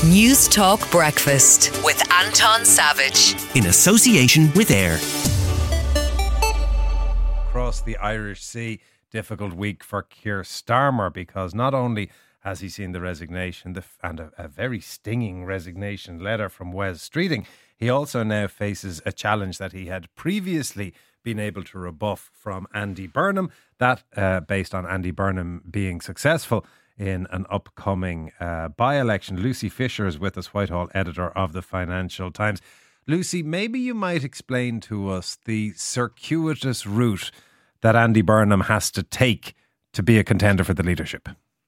News Talk Breakfast with Anton Savage. In association with AIR. Across the Irish Sea, difficult week for Keir Starmer, because not only has he seen the resignation and a very stinging resignation letter from Wes Streeting, he also now faces a challenge that he had previously been able to rebuff from Andy Burnham, that based on Andy Burnham being successful in an upcoming by-election. Lucy Fisher is with us, Whitehall editor of the Financial Times. Lucy, maybe you might explain to us the circuitous route that Andy Burnham has to take to be a contender for the leadership.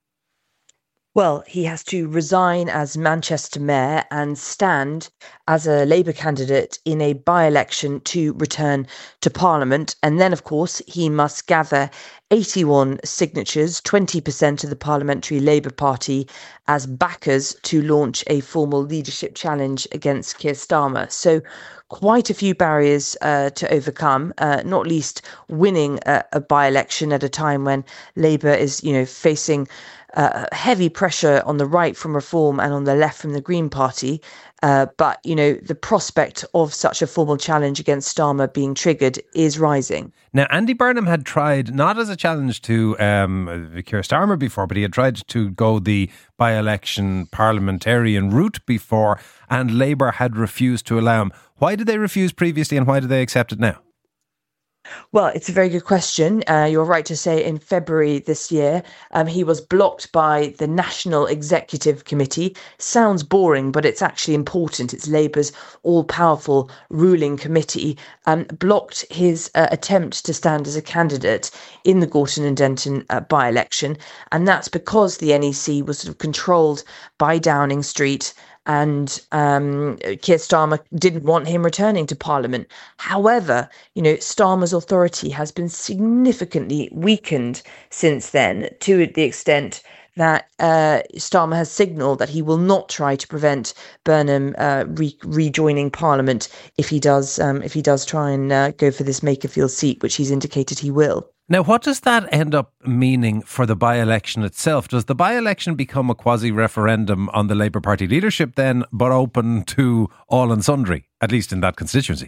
Well, he has to resign as Manchester Mayor and stand as a Labour candidate in a by-election to return to Parliament. And then, of course, he must gather 81 signatures, 20% of the Parliamentary Labour Party, as backers to launch a formal leadership challenge against Keir Starmer. So quite a few barriers to overcome, not least winning a by-election at a time when Labour is, facing heavy pressure on the right from Reform and on the left from the Green Party. But, the prospect of such a formal challenge against Starmer being triggered is rising. Now, Andy Burnham had tried, not as a challenge to Keir Starmer before, but he had tried to go the by-election parliamentarian route before, and Labour had refused to allow him. Why did they refuse previously and why do they accept it now? Well, it's a very good question. You're right to say in February this year, he was blocked by the National Executive Committee. Sounds boring, but it's actually important. It's Labour's all-powerful ruling committee, blocked his attempt to stand as a candidate in the Gorton and Denton by-election. And that's because the NEC was sort of controlled by Downing Street, and Keir Starmer didn't want him returning to Parliament. However, Starmer's authority has been significantly weakened since then, to the extent that Starmer has signalled that he will not try to prevent Burnham rejoining Parliament if he does try and go for this Makerfield seat, which he's indicated he will. Now, what does that end up meaning for the by-election itself? Does the by-election become a quasi-referendum on the Labour Party leadership then, but open to all and sundry, at least in that constituency?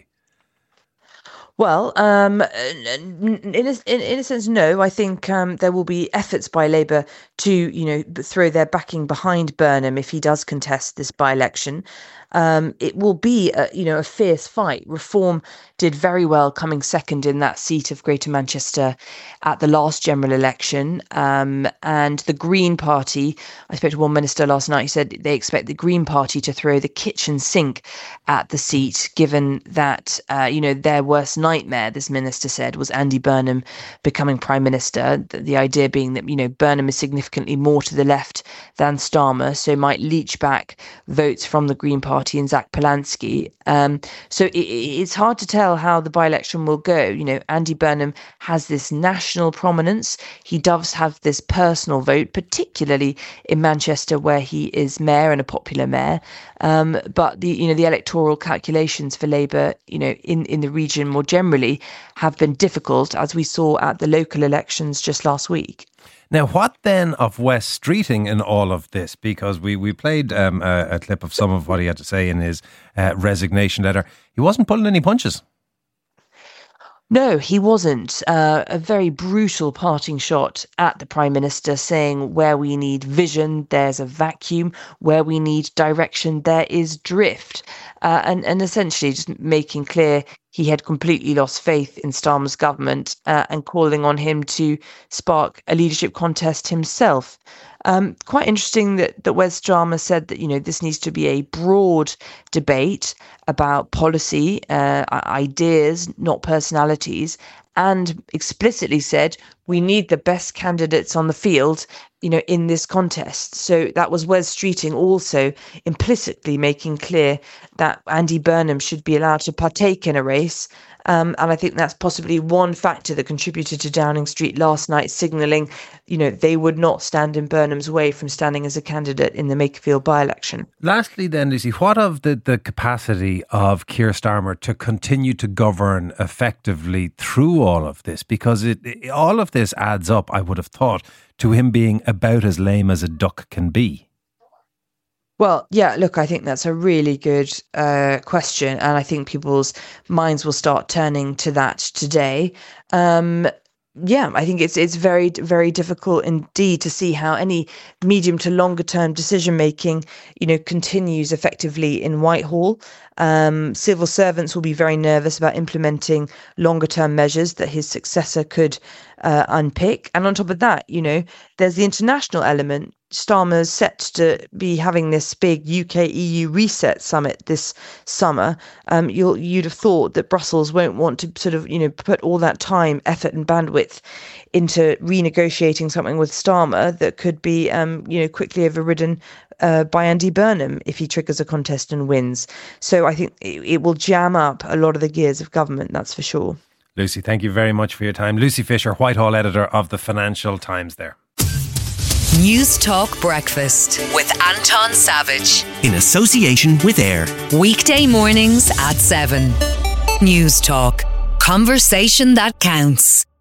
Well, in a sense, no. I think there will be efforts by Labour to, throw their backing behind Burnham if he does contest this by-election. It will be, a fierce fight. Reform did very well coming second in that seat of Greater Manchester at the last general election. And the Green Party, I spoke to one minister last night, he said they expect the Green Party to throw the kitchen sink at the seat, given that, their worst nightmare, this minister said, was Andy Burnham becoming Prime Minister. The idea being that, Burnham is significantly more to the left than Starmer, so might leach back votes from the Green Party and Zach Polanski. So it's hard to tell how the by-election will go. Andy Burnham has this national prominence. He does have this personal vote, particularly in Manchester, where he is mayor and a popular mayor. But the electoral calculations for Labour, in the region more generally, have been difficult, as we saw at the local elections just last week. Now, what then of Wes Streeting in all of this? Because we played a clip of some of what he had to say in his resignation letter. He wasn't pulling any punches. No, he wasn't. A very brutal parting shot at the Prime Minister, saying where we need vision, there's a vacuum. Where we need direction, there is drift. And essentially just making clear he had completely lost faith in Starmer's government and calling on him to spark a leadership contest himself. Quite interesting that Wes Starmer said that, this needs to be a broad debate about policy, ideas, not personalities, and explicitly said we need the best candidates on the field, in this contest. So that was Wes Streeting also implicitly making clear that Andy Burnham should be allowed to partake in a race. And I think that's possibly one factor that contributed to Downing Street last night signalling, they would not stand in Burnham's way from standing as a candidate in the Makerfield by-election. Lastly then, Lucy, what of the capacity of Keir Starmer to continue to govern effectively through all of this? Because all of this adds up, I would have thought, to him being about as lame as a duck can be. Well, yeah, look, I think that's a really good question. And I think people's minds will start turning to that today. Um, yeah, I think it's very, very difficult indeed to see how any medium to longer term decision making, continues effectively in Whitehall. Civil servants will be very nervous about implementing longer term measures that his successor could unpick. And on top of that, there's the international element. Starmer's set to be having this big UK-EU reset summit this summer. You'd have thought that Brussels won't want to sort of, put all that time, effort and bandwidth into renegotiating something with Starmer that could be, quickly overridden by Andy Burnham if he triggers a contest and wins. So I think it will jam up a lot of the gears of government, that's for sure. Lucy, thank you very much for your time. Lucy Fisher, Whitehall editor of the Financial Times there. News Talk Breakfast with Anton Savage. In association with AIR. Weekday mornings at 7. News Talk. Conversation that counts.